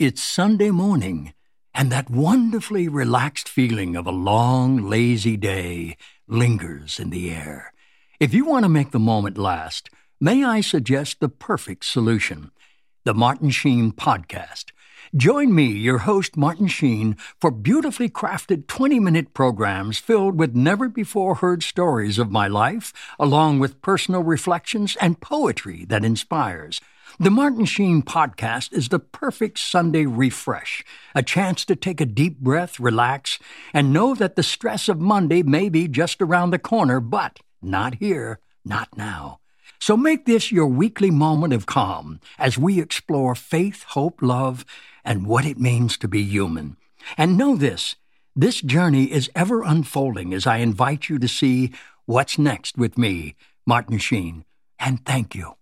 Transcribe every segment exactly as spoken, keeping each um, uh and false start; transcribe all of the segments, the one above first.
It's Sunday morning, and that wonderfully relaxed feeling of a long, lazy day lingers in the air. If you want to make the moment last, may I suggest the perfect solution: the Martin Sheen Podcast. Join me, your host, Martin Sheen, for beautifully crafted twenty-minute programs filled with never-before-heard stories of my life, along with personal reflections and poetry that inspires. The Martin Sheen Podcast is the perfect Sunday refresh, a chance to take a deep breath, relax, and know that the stress of Monday may be just around the corner, but not here, not now. So make this your weekly moment of calm as we explore faith, hope, love, and what it means to be human. And know this, this journey is ever unfolding as I invite you to see what's next with me, Martin Sheen. And thank you.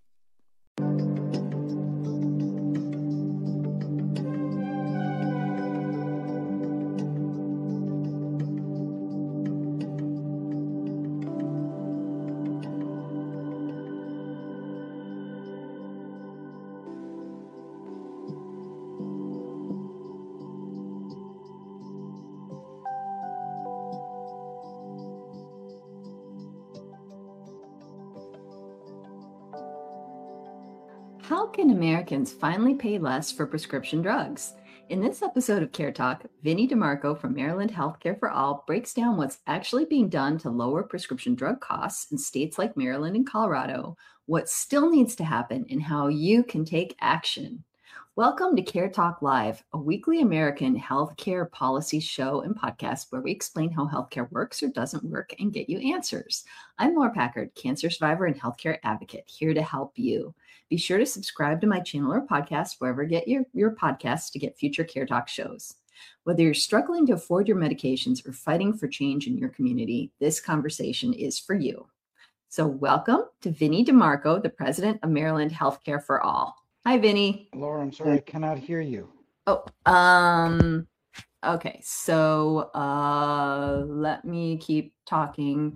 How can Americans finally pay less for prescription drugs? In this episode of Care Talk, Vinnie DeMarco from Maryland Healthcare for All breaks down what's actually being done to lower prescription drug costs in states like Maryland and Colorado, what still needs to happen, and how you can take action. Welcome to Care Talk Live, a weekly American healthcare policy show and podcast where we explain how healthcare works or doesn't work and get you answers. I'm Laura Packard, cancer survivor and healthcare advocate, here to help you. Be sure to subscribe to my channel or podcast wherever you get your, your podcasts to get future Care Talk shows. Whether you're struggling to afford your medications or fighting for change in your community, this conversation is for you. So welcome to Vinnie DeMarco, the president of Maryland Healthcare for All. Hi, Vinnie. Laura, I'm sorry, I cannot hear you. Oh, um, okay. So uh, let me keep talking.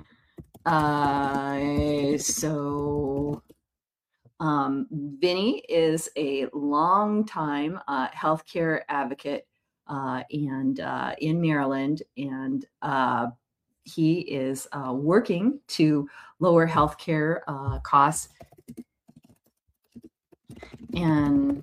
Uh, so... Um, Vinnie is a longtime uh, healthcare advocate uh, and uh, in Maryland, and uh, he is uh, working to lower healthcare uh, costs. And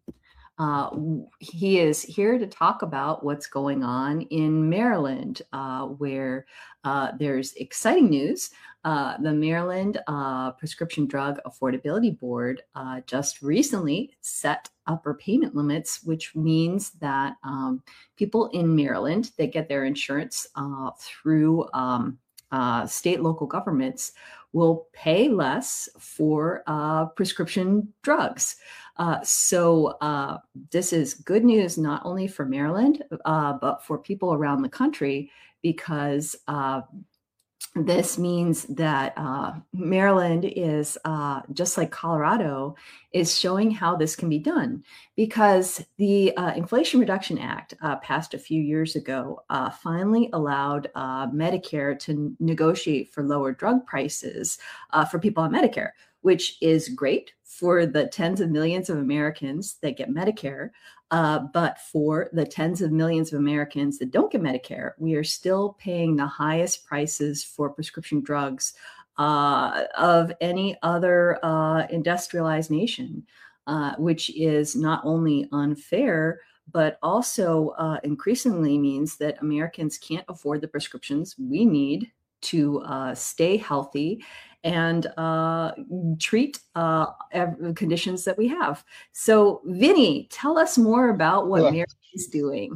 uh, he is here to talk about what's going on in Maryland, uh, where uh, there's exciting news. Uh, the Maryland uh, Prescription Drug Affordability Board uh, just recently set upper payment limits, which means that um, people in Maryland that get their insurance uh, through um, uh, state local governments will pay less for uh, prescription drugs. Uh, so uh, this is good news not only for Maryland, uh, but for people around the country, because uh, this means that uh, Maryland is, uh, just like Colorado, is showing how this can be done, because the uh, Inflation Reduction Act uh, passed a few years ago uh, finally allowed uh, Medicare to negotiate for lower drug prices uh, for people on Medicare, which is great for the tens of millions of Americans that get Medicare. Uh, but for the tens of millions of Americans that don't get Medicare, we are still paying the highest prices for prescription drugs uh, of any other uh, industrialized nation, uh, which is not only unfair, but also uh, increasingly means that Americans can't afford the prescriptions we need to uh, stay healthy and uh, treat uh, conditions that we have. So, Vinnie, tell us more about what Well, Maryland is doing.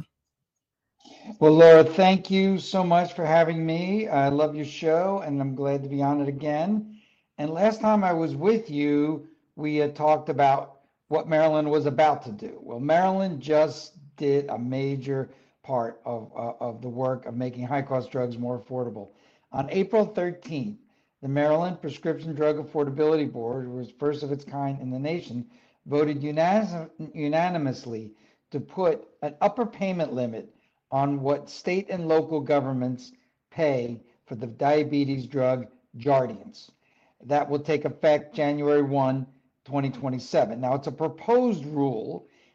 well, Laura, thank you so much for having me. I love your show, and I'm glad to be on it again. And last time I was with you, we had talked about what Maryland was about to do. Well, Maryland just did a major part of, uh, of the work of making high-cost drugs more affordable. On April thirteenth, the Maryland Prescription Drug Affordability Board, which was first of its kind in the nation, voted unanim- unanimously to put an upper payment limit on what state and local governments pay for the diabetes drug Jardiance. That will take effect January first, twenty twenty-seven. Now, it's a proposed rule,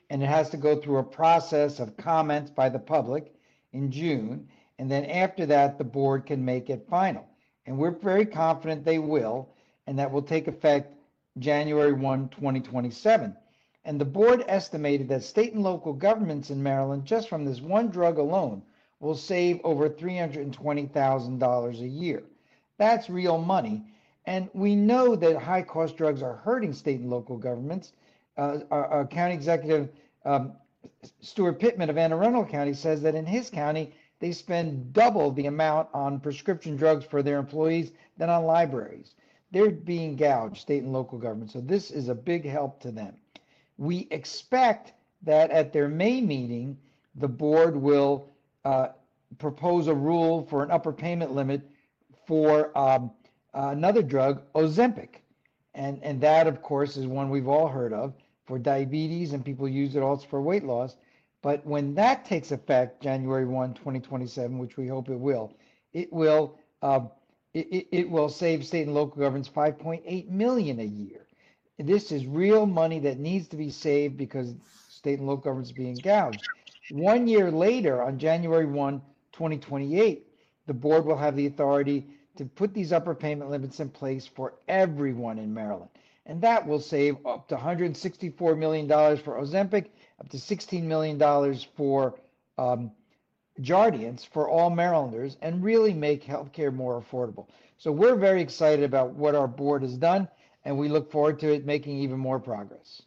and it has to go through a process of comments by the public in June. And then after that, the board can make it final. And we're very confident they will, and that will take effect January first, twenty twenty-seven. And the board estimated that state and local governments in Maryland, just from this one drug alone, will save over three hundred twenty thousand dollars a year. That's real money. And we know that high-cost drugs are hurting state and local governments. Uh, our, our county executive, um, Stuart Pittman of Anne Arundel County, says that in his county, they spend double the amount on prescription drugs for their employees than on libraries. They're being gouged, state and local governments. So this is a big help to them. We expect that at their May meeting, the board will uh, propose a rule for an upper payment limit for um, another drug, Ozempic. And, and that, of course, is one we've all heard of for diabetes, and people use it also for weight loss. But when that takes effect, January first, twenty twenty-seven, which we hope it will, it will uh, it, it will save state and local governments five point eight million dollars a year. This is real money that needs to be saved because state and local governments are being gouged. One year later, on January first, twenty twenty-eight, the board will have the authority to put these upper payment limits in place for everyone in Maryland. And that will save up to one hundred sixty-four million dollars for Ozempic, up to sixteen million dollars for um, Jardiance for all Marylanders, and really make healthcare more affordable. So we're very excited about what our board has done, and we look forward to it making even more progress.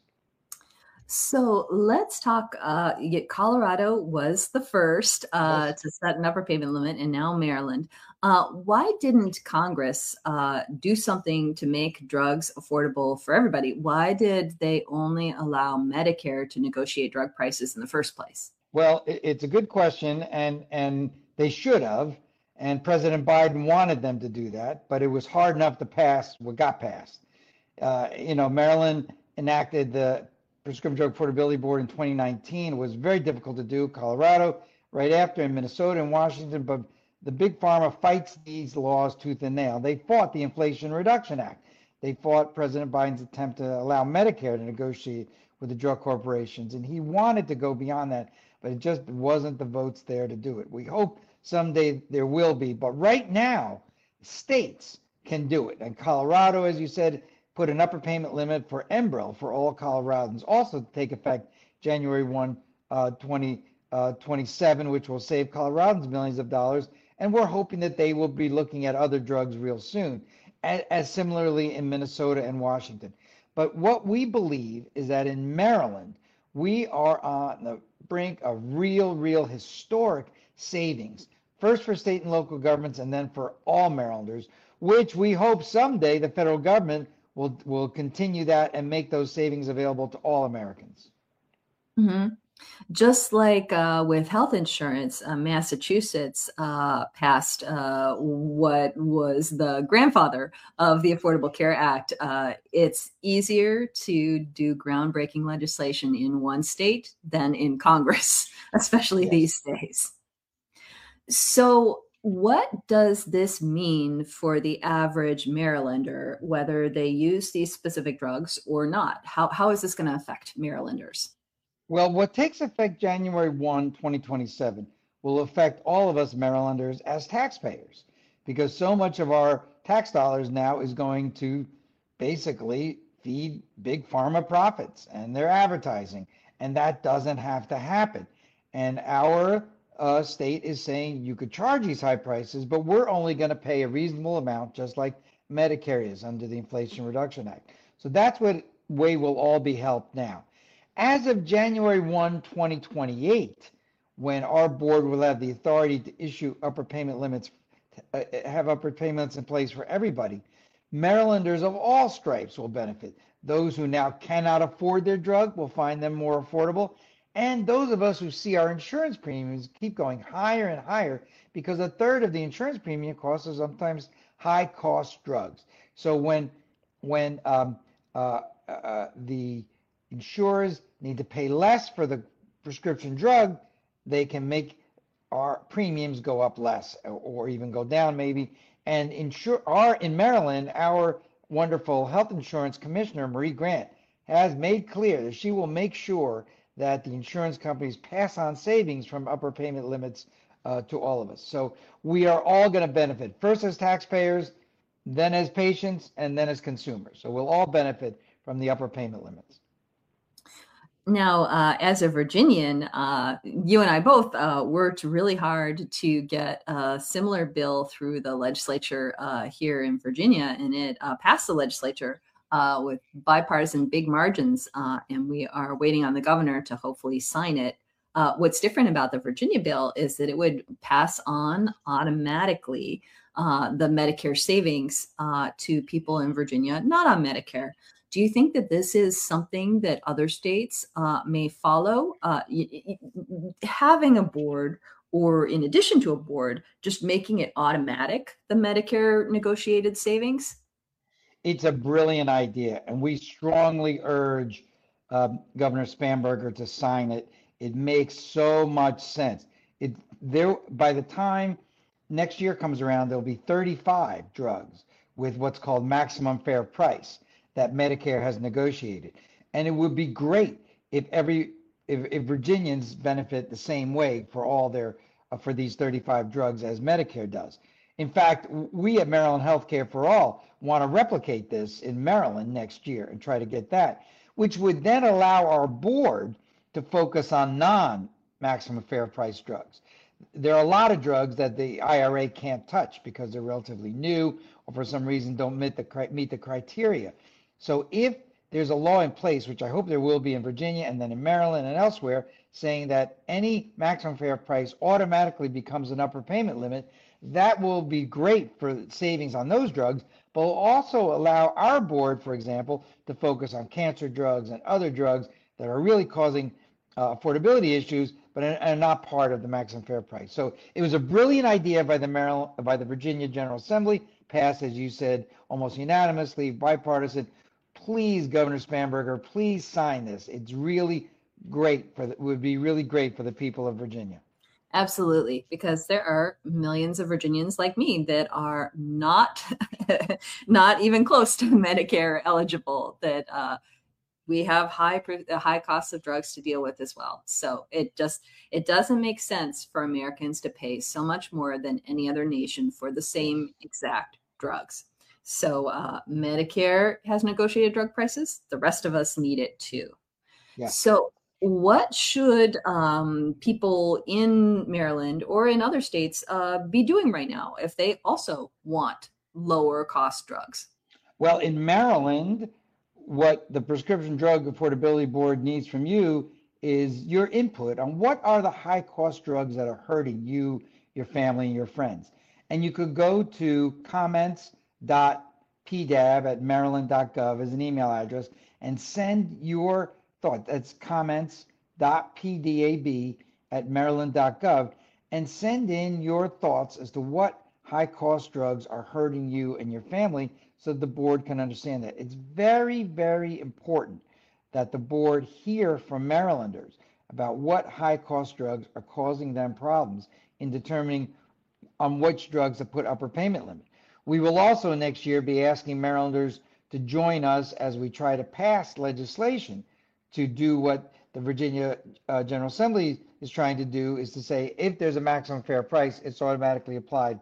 So let's talk. Uh, Colorado was the first uh, yes. to set an upper payment limit, and now Maryland. Uh, why didn't Congress uh, do something to make drugs affordable for everybody? Why did they only allow Medicare to negotiate drug prices in the first place? Well, it's a good question, and and they should have. And President Biden wanted them to do that, but it was hard enough to pass what got passed. Uh, you know, Maryland enacted the Prescription Drug Affordability Board in twenty nineteen. It was very difficult to do. Colorado right after, in Minnesota and Washington, but the big pharma fights these laws tooth and nail. They fought the Inflation Reduction Act. They fought President Biden's attempt to allow Medicare to negotiate with the drug corporations, and he wanted to go beyond that, but it just wasn't the votes there to do it. We hope someday there will be, but right now, states can do it. And Colorado, as you said, put an upper payment limit for Enbrel for all Coloradans, also to take effect January first, uh, twenty twenty-seven, which will save Coloradans millions of dollars. And we're hoping that they will be looking at other drugs real soon, as, as similarly in Minnesota and Washington. But what we believe is that in Maryland, we are on the brink of real, real historic savings, first for state and local governments and then for all Marylanders, which we hope someday the federal government will will continue that and make those savings available to all Americans. Mm-hmm. Just like uh, with health insurance, uh, Massachusetts uh, passed uh, what was the grandfather of the Affordable Care Act. Uh, it's easier to do groundbreaking legislation in one state than in Congress, especially yes. these days. So what does this mean for the average Marylander, whether they use these specific drugs or not? How, how is this going to affect Marylanders? Well, what takes effect January first, twenty twenty-seven will affect all of us Marylanders as taxpayers, because so much of our tax dollars now is going to basically feed big pharma profits and their advertising, and that doesn't have to happen. And our uh, state is saying you could charge these high prices, but we're only going to pay a reasonable amount, just like Medicare is under the Inflation Reduction Act. So that's what way we'll all be helped now. As of January first, twenty twenty-eight, when our board will have the authority to issue upper payment limits, uh, have upper payments in place for everybody, Marylanders of all stripes will benefit. Those who now cannot afford their drug will find them more affordable. And those of us who see our insurance premiums keep going higher and higher, because a third of the insurance premium costs are sometimes high cost drugs. So when, when um, uh, uh, the insurers need to pay less for the prescription drug, they can make our premiums go up less, or, or even go down maybe. And insure our in Maryland, our wonderful health insurance commissioner, Marie Grant, has made clear that she will make sure that the insurance companies pass on savings from upper payment limits uh, to all of us. So we are all going to benefit, first as taxpayers, then as patients, and then as consumers. So we'll all benefit from the upper payment limits. Now, uh, as a Virginian, uh, you and I both uh, worked really hard to get a similar bill through the legislature uh, here in Virginia, and it uh, passed the legislature uh, with bipartisan big margins, uh, and we are waiting on the governor to hopefully sign it. Uh, what's different about the Virginia bill is that it would pass on automatically uh, the Medicare savings uh, to people in Virginia not on Medicare. Do you think that this is something that other states uh, may follow? Uh, y- y- having a board, or in addition to a board, just making it automatic, the Medicare negotiated savings? It's a brilliant idea, and we strongly urge um, Governor Spanberger to sign it. It makes so much sense. It there by the time next year comes around, there'll be thirty-five drugs with what's called maximum fair price that Medicare has negotiated. And it would be great if every if, if Virginians benefit the same way for all their uh, for these thirty-five drugs as Medicare does. In fact, we at Maryland Healthcare for All want to replicate this in Maryland next year and try to get that, which would then allow our board to focus on non-maximum fair price drugs. There are a lot of drugs that the I R A can't touch because they're relatively new or for some reason don't meet the meet the criteria. So if there's a law in place, which I hope there will be in Virginia and then in Maryland and elsewhere, saying that any maximum fair price automatically becomes an upper payment limit, that will be great for savings on those drugs, but will also allow our board, for example, to focus on cancer drugs and other drugs that are really causing uh, affordability issues, but are, are not part of the maximum fair price. So it was a brilliant idea by the Maryland, by the Virginia General Assembly, passed, as you said, almost unanimously, bipartisan. Please, Governor Spanberger, please sign this. It's really great for the, it would be really great for the people of Virginia. Absolutely, because there are millions of Virginians like me that are not not even close to Medicare eligible, that uh, we have high high costs of drugs to deal with as well. So it just it doesn't make sense for Americans to pay so much more than any other nation for the same exact drugs. So uh, Medicare has negotiated drug prices. The rest of us need it too. Yeah. So what should um, people in Maryland or in other states uh, be doing right now if they also want lower cost drugs? Well, in Maryland, what the Prescription Drug Affordability Board needs from you is your input on what are the high cost drugs that are hurting you, your family, and your friends. And you could go to comments dot p d a b at maryland dot gov as an email address and send your thought. That's comments dot p d a b at maryland dot gov and send in your thoughts as to what high cost drugs are hurting you and your family so the board can understand that. It's very, very important that the board hear from Marylanders about what high cost drugs are causing them problems in determining on which drugs to put upper payment limit. We will also next year be asking Marylanders to join us as we try to pass legislation to do what the Virginia uh, General Assembly is trying to do, is to say if there's a maximum fair price, it's automatically applied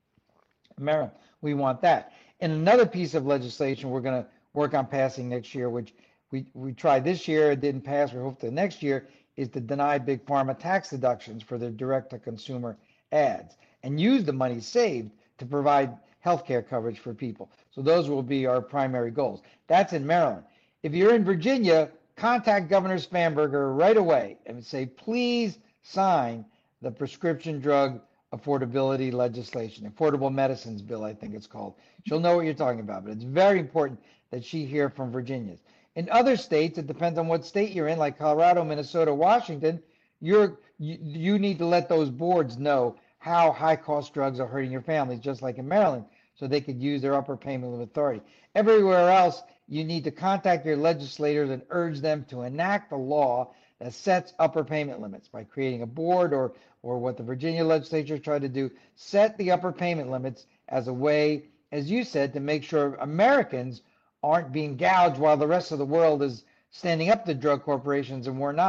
in Maryland. We want that. And another piece of legislation we're going to work on passing next year, which we, we tried this year, it didn't pass, we hope to next year, is to deny Big Pharma tax deductions for their direct-to-consumer ads and use the money saved to provide healthcare coverage for people. So those will be our primary goals. That's in Maryland. If you're in Virginia, contact Governor Spanberger right away and say, please sign the prescription drug affordability legislation, Affordable Medicines Bill, I think it's called. She'll know what you're talking about, but it's very important that she hear from Virginians. In other states, it depends on what state you're in, like Colorado, Minnesota, Washington, you're, you, you need to let those boards know how high-cost drugs are hurting your families, just like in Maryland, so they could use their upper payment limit authority. Everywhere else, you need to contact your legislators and urge them to enact a law that sets upper payment limits by creating a board, or, or what the Virginia legislature tried to do, set the upper payment limits as a way, as you said, to make sure Americans aren't being gouged while the rest of the world is standing up to drug corporations and we're not.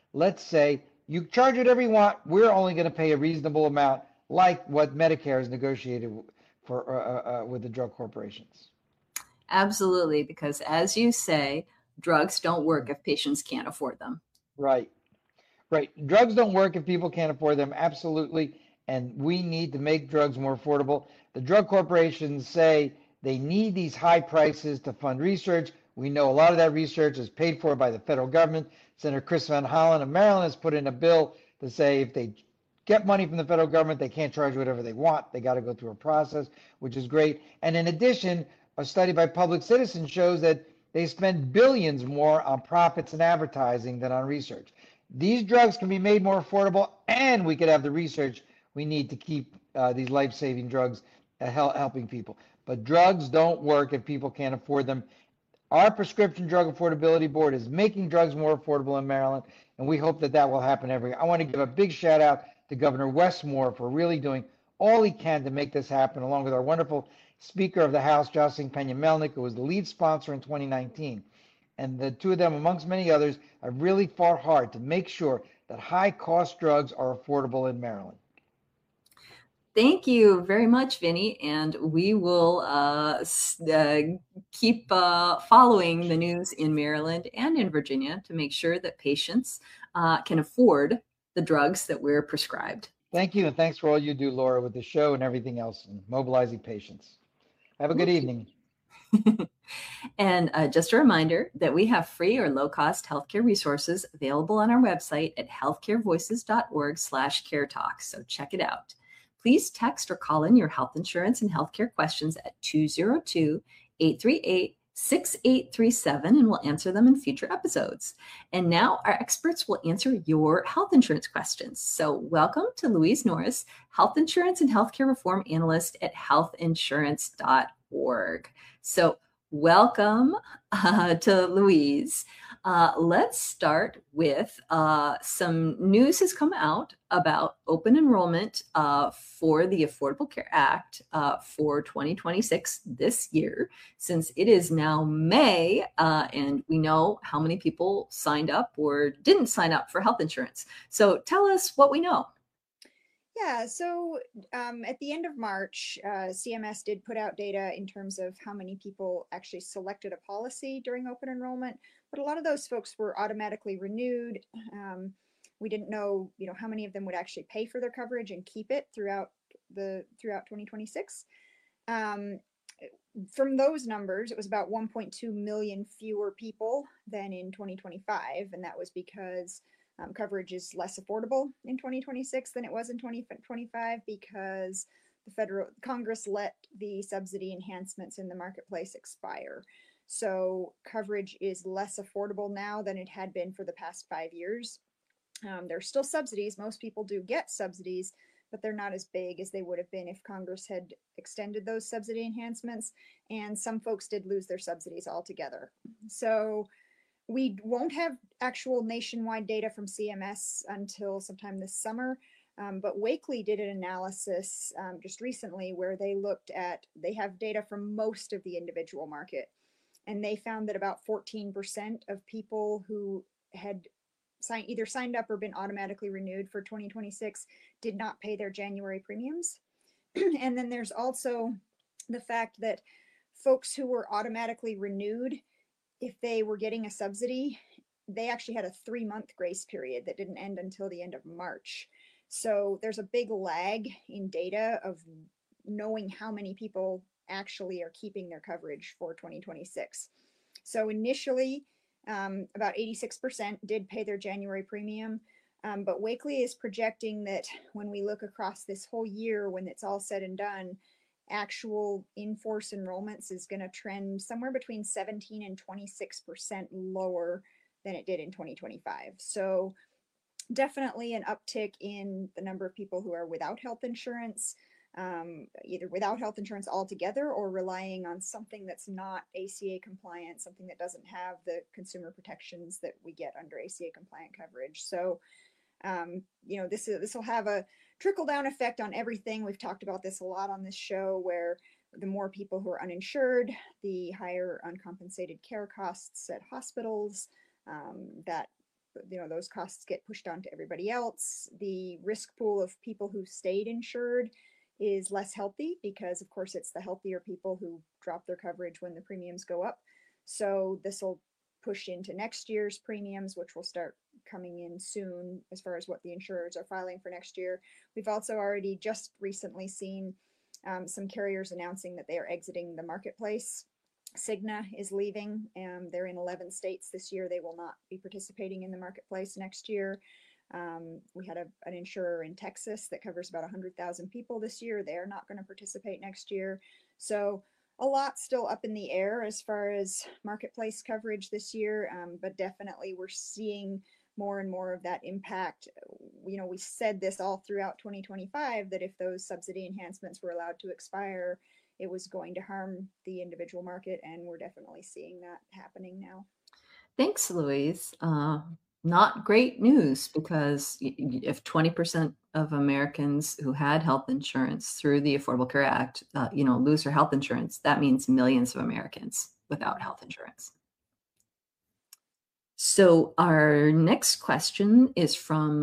let's say you charge whatever you want. We're only going to pay a reasonable amount, like what Medicare has negotiated for uh, uh, with the drug corporations. Absolutely, because as you say, drugs don't work if patients can't afford them. Right, right. Drugs don't work if people can't afford them. Absolutely. And we need to make drugs more affordable. The drug corporations say they need these high prices to fund research. We know a lot of that research is paid for by the federal government. Senator Chris Van Hollen of Maryland has put in a bill to say if they get money from the federal government, they can't charge whatever they want. They got to go through a process, which is great. And in addition, a study by Public Citizen shows that they spend billions more on profits and advertising than on research. These drugs can be made more affordable, and we could have the research we need to keep uh, these life-saving drugs uh, hel- helping people. But drugs don't work if people can't afford them. Our Prescription Drug Affordability Board is making drugs more affordable in Maryland, and we hope that that will happen everywhere. I want to give a big shout out to Governor Wes Moore for really doing all he can to make this happen, along with our wonderful Speaker of the House, Jocelyn Pena-Melnick, who was the lead sponsor in twenty nineteen. And the two of them, amongst many others, have really fought hard to make sure that high-cost drugs are affordable in Maryland. Thank you very much, Vinny, and we will uh, uh, keep uh, following the news in Maryland and in Virginia to make sure that patients uh, can afford the drugs that we're prescribed. Thank you, and thanks for all you do, Laura, with the show and everything else, and mobilizing patients. Have a good evening. And uh, just a reminder that we have free or low-cost healthcare resources available on our website at healthcarevoices.org slash care talk. So check it out. Please text or call in your health insurance and healthcare questions at two zero two, eight three eight, six eight three seven, and we'll answer them in future episodes. And now our experts will answer your health insurance questions. So welcome to Louise Norris, Health Insurance and Healthcare Reform Analyst at health insurance dot org. So welcome uh, to Louise. Uh, let's start with uh, some news has come out about open enrollment uh, for the Affordable Care Act uh, for twenty twenty-six this year, since it is now May uh, and we know how many people signed up or didn't sign up for health insurance. So tell us what we know. Yeah, so um, at the end of March, uh, C M S did put out data in terms of how many people actually selected a policy during open enrollment, but a lot of those folks were automatically renewed. Um, we didn't know, you know, how many of them would actually pay for their coverage and keep it throughout the throughout twenty twenty-six. Um, from those numbers, it was about one point two million fewer people than in twenty twenty-five, and that was because Um, coverage is less affordable in twenty twenty-six than it was in twenty twenty-five because the federal Congress let the subsidy enhancements in the marketplace expire. So coverage is less affordable now than it had been for the past five years. Um, there's still subsidies. Most people do get subsidies, but they're not as big as they would have been if Congress had extended those subsidy enhancements. And some folks did lose their subsidies altogether. So we won't have actual nationwide data from C M S until sometime this summer, um, but Wakely did an analysis um, just recently where they looked at, they have data from most of the individual market, and they found that about fourteen percent of people who had signed, either signed up or been automatically renewed for twenty twenty-six did not pay their January premiums. And then there's also the fact that folks who were automatically renewed, if they were getting a subsidy, they actually had a three month grace period that didn't end until the end of March. So there's a big lag in data of knowing how many people actually are keeping their coverage for twenty twenty-six. So initially, um, about eighty-six percent did pay their January premium, um, but Wakely is projecting that when we look across this whole year, when it's all said and done, actual in-force enrollments is going to trend somewhere between seventeen and twenty-six percent lower than it did in twenty twenty-five. So definitely an uptick in the number of people who are without health insurance, um, either without health insurance altogether or relying on something that's not A C A compliant, something that doesn't have the consumer protections that we get under A C A compliant coverage. So Um, you know, this is this will have a trickle down effect on everything. We've talked about this a lot on this show, where the more people who are uninsured, the higher uncompensated care costs at hospitals, um, that you know, those costs get pushed on to everybody else. The risk pool of people who stayed insured is less healthy because, of course, it's the healthier people who drop their coverage when the premiums go up. So this will push into next year's premiums, which will start coming in soon as far as what the insurers are filing for next year. We've also already just recently seen um, some carriers announcing that they are exiting the marketplace. Cigna is leaving. Um, they're in eleven states this year. They will not be participating in the marketplace next year. Um, we had a, an insurer in Texas that covers about one hundred thousand people this year. They're not going to participate next year. So a lot still up in the air as far as marketplace coverage this year, um, but definitely we're seeing more and more of that impact. You know, we said this all throughout twenty twenty-five, that if those subsidy enhancements were allowed to expire, it was going to harm the individual market, and we're definitely seeing that happening now. Thanks, Louise. Uh, not great news, because if twenty percent of Americans who had health insurance through the Affordable Care Act, uh, you know, lose their health insurance, that means millions of Americans without health insurance. So our next question is from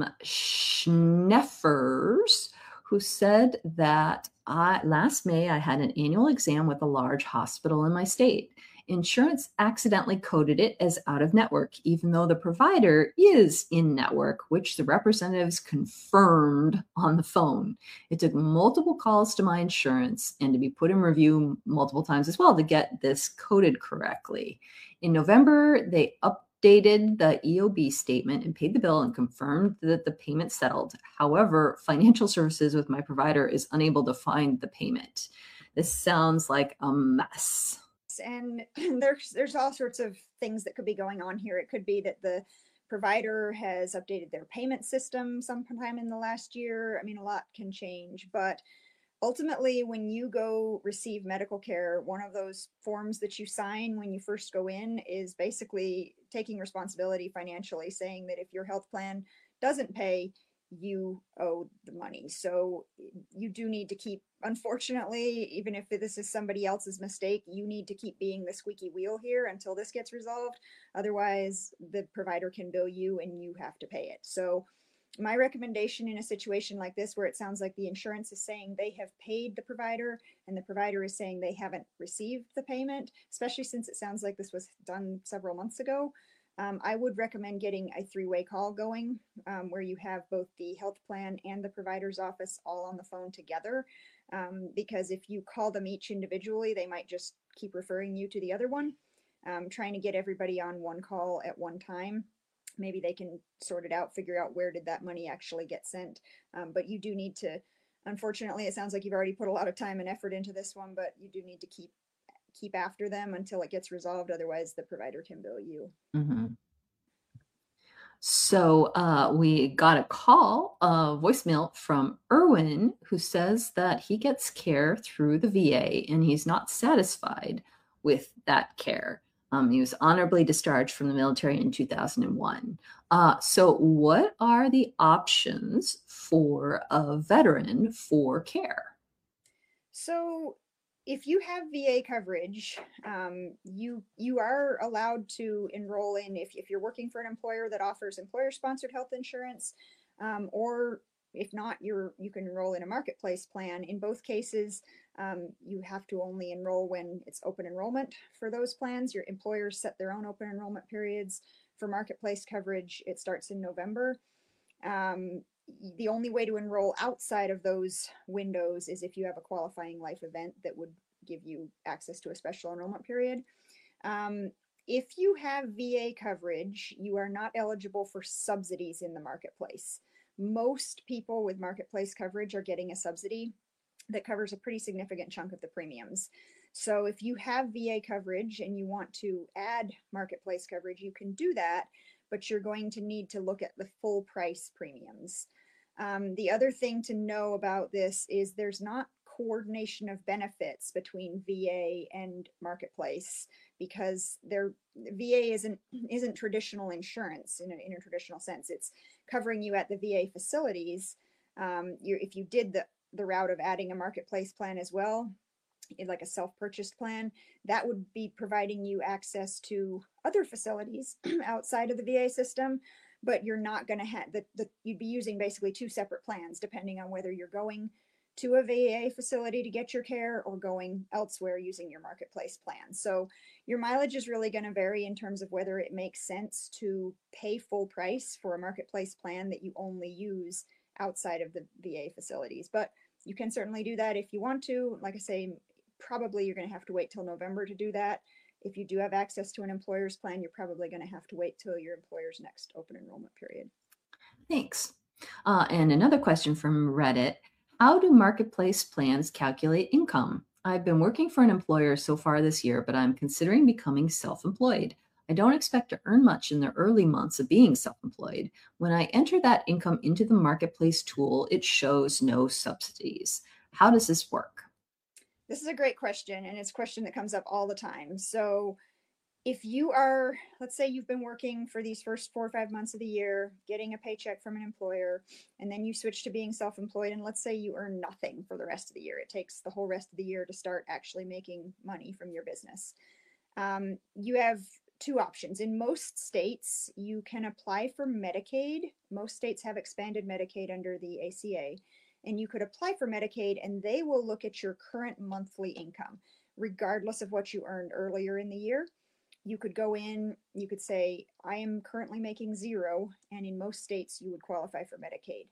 Schneffers, who said that I, last May I had an annual exam with a large hospital in my state. Insurance accidentally coded it as out of network, even though the provider is in network, which the representatives confirmed on the phone. It took multiple calls to my insurance and to be put in review multiple times as well to get this coded correctly. In November, they updated the E O B statement and paid the bill and confirmed that the payment settled. However, financial services with my provider is unable to find the payment. This sounds like a mess. And there's there's all sorts of things that could be going on here. It could be that the provider has updated their payment system sometime in the last year. I mean, a lot can change, but ultimately, when you go receive medical care, one of those forms that you sign when you first go in is basically taking responsibility financially, saying that if your health plan doesn't pay, you owe the money. So you do need to keep, unfortunately, even if this is somebody else's mistake, you need to keep being the squeaky wheel here until this gets resolved. Otherwise, the provider can bill you and you have to pay it. So my recommendation in a situation like this, where it sounds like the insurance is saying they have paid the provider and the provider is saying they haven't received the payment, especially since it sounds like this was done several months ago, Um, I would recommend getting a three-way call going um, where you have both the health plan and the provider's office all on the phone together. Um, because if you call them each individually, they might just keep referring you to the other one. Um, trying to get everybody on one call at one time. Maybe they can sort it out, figure out where did that money actually get sent. Um, but you do need to, unfortunately, it sounds like you've already put a lot of time and effort into this one, but you do need to keep keep after them until it gets resolved. Otherwise, the provider can bill you. Mm-hmm. So uh, we got a call, a voicemail from Erwin, who says that he gets care through the V A and he's not satisfied with that care. Um, he was honorably discharged from the military in two thousand one. Uh, so what are the options for a veteran for care? So if you have V A coverage, um, you you are allowed to enroll in, if, if you're working for an employer that offers employer-sponsored health insurance, um, or if not, you're you can enroll in a marketplace plan. In both cases, um, you have to only enroll when it's open enrollment for those plans. Your employers set their own open enrollment periods. For marketplace coverage, it starts in November. Um, the only way to enroll outside of those windows is if you have a qualifying life event that would give you access to a special enrollment period. Um, if you have V A coverage, you are not eligible for subsidies in the marketplace. Most people with marketplace coverage are getting a subsidy that covers a pretty significant chunk of the premiums. So if you have V A coverage and you want to add marketplace coverage, you can do that, but you're going to need to look at the full price premiums. Um, the other thing to know about this is there's not coordination of benefits between V A and marketplace, because their V A isn't isn't traditional insurance in a, in a traditional sense. It's covering you at the V A facilities. Um, you, if you did the the route of adding a marketplace plan as well, like a self-purchased plan, that would be providing you access to other facilities outside of the V A system. but you're not going to have the, the, you'd be using basically two separate plans depending on whether you're going to a V A facility to get your care or going elsewhere using your marketplace plan. So your mileage is really going to vary in terms of whether it makes sense to pay full price for a marketplace plan that you only use outside of the V A facilities. But you can certainly do that if you want to. Like I say, probably you're going to have to wait till November to do that. If you do have access to an employer's plan, you're probably going to have to wait till your employer's next open enrollment period. Thanks. Uh, and another question from Reddit. How do marketplace plans calculate income? I've been working for an employer so far this year, but I'm considering becoming self-employed. I don't expect to earn much in the early months of being self-employed. When I enter that income into the marketplace tool, it shows no subsidies. How does this work? This is a great question, and it's a question that comes up all the time. So if you are, let's say you've been working for these first four or five months of the year, getting a paycheck from an employer, and then you switch to being self-employed, and let's say you earn nothing for the rest of the year. It takes the whole rest of the year to start actually making money from your business. Um, you have two options. In most states, you can apply for Medicaid. Most states have expanded Medicaid under the A C A, and you could apply for Medicaid, and they will look at your current monthly income, regardless of what you earned earlier in the year. You could go in, you could say, I am currently making zero, and in most states you would qualify for Medicaid.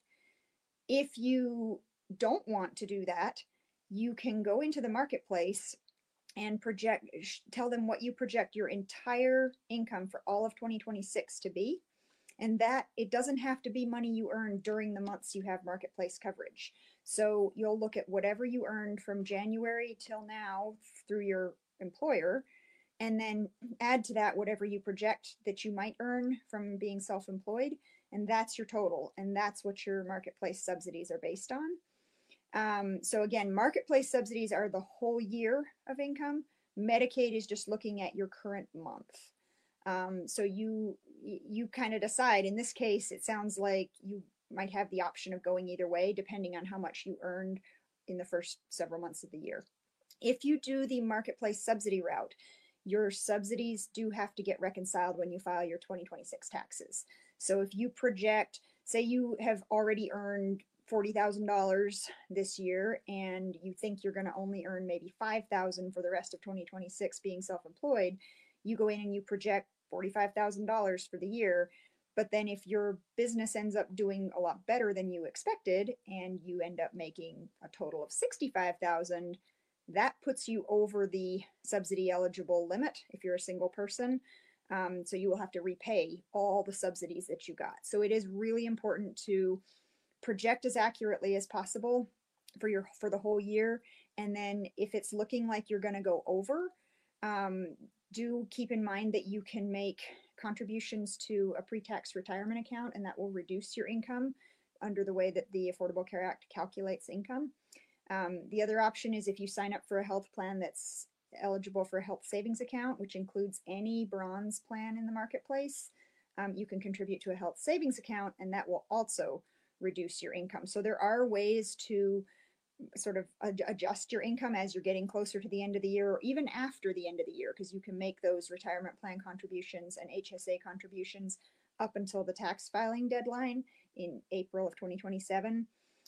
If you don't want to do that, you can go into the marketplace and project, tell them what you project your entire income for all of twenty twenty-six to be. And that it doesn't have to be money you earn during the months you have marketplace coverage. So you'll look at whatever you earned from January till now through your employer, and then add to that whatever you project that you might earn from being self-employed, and that's your total, and that's what your marketplace subsidies are based on. Um, so again, marketplace subsidies are the whole year of income. Medicaid is just looking at your current month. Um, so you you kind of decide. In this case, it sounds like you might have the option of going either way, depending on how much you earned in the first several months of the year. If you do the marketplace subsidy route, your subsidies do have to get reconciled when you file your twenty twenty-six taxes. So if you project, say you have already earned forty thousand dollars this year, and you think you're going to only earn maybe five thousand dollars for the rest of twenty twenty-six being self-employed, you go in and you project forty-five thousand dollars for the year. But then if your business ends up doing a lot better than you expected, and you end up making a total of sixty-five thousand dollars, that puts you over the subsidy eligible limit if you're a single person. Um, so you will have to repay all the subsidies that you got. So it is really important to project as accurately as possible for your for the whole year. And then if it's looking like you're going to go over, um, do keep in mind that you can make contributions to a pre-tax retirement account, and that will reduce your income under the way that the Affordable Care Act calculates income. Um, the other option is if you sign up for a health plan that's eligible for a health savings account, which includes any bronze plan in the marketplace, um, you can contribute to a health savings account, and that will also reduce your income. So there are ways to sort of ad- adjust your income as you're getting closer to the end of the year, or even after the end of the year, because you can make those retirement plan contributions and H S A contributions up until the tax filing deadline in April of twenty twenty-seven.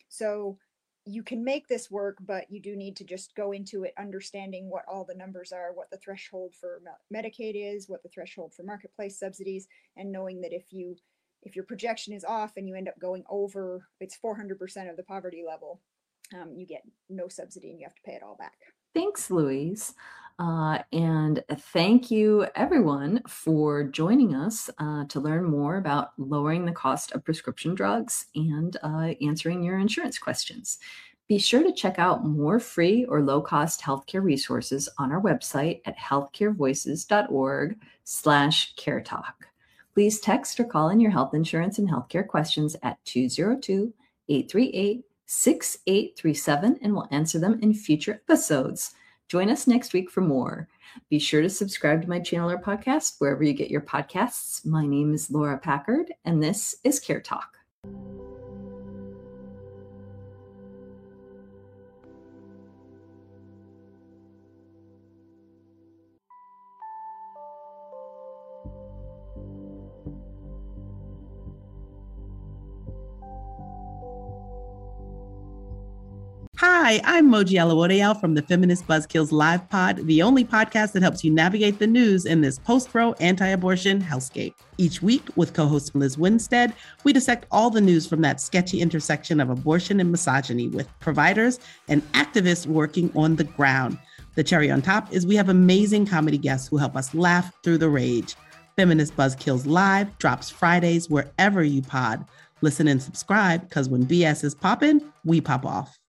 So you can make this work, but you do need to just go into it understanding what all the numbers are, what the threshold for Medicaid is, what the threshold for marketplace subsidies, and knowing that if you if your projection is off and you end up going over, it's four hundred percent of the poverty level, um, you get no subsidy and you have to pay it all back. Thanks, Louise. Uh, and thank you, everyone, for joining us uh, to learn more about lowering the cost of prescription drugs and uh, answering your insurance questions. Be sure to check out more free or low-cost healthcare resources on our website at healthcarevoices.org slash care talk. Please text or call in your health insurance and healthcare questions at two zero two, eight three eight, six eight three seven, and we'll answer them in future episodes. Join us next week for more. Be sure to subscribe to my channel or podcast wherever you get your podcasts. My name is Laura Packard, and this is Care Talk. Hi, I'm Moji Alawodeyal from the Feminist Buzzkills Live Pod, the only podcast that helps you navigate the news in this post-Roe anti-abortion hellscape. Each week, with co-host Liz Winstead, we dissect all the news from that sketchy intersection of abortion and misogyny with providers and activists working on the ground. The cherry on top is we have amazing comedy guests who help us laugh through the rage. Feminist Buzzkills Live drops Fridays wherever you pod. Listen and subscribe, because when B S is popping, we pop off.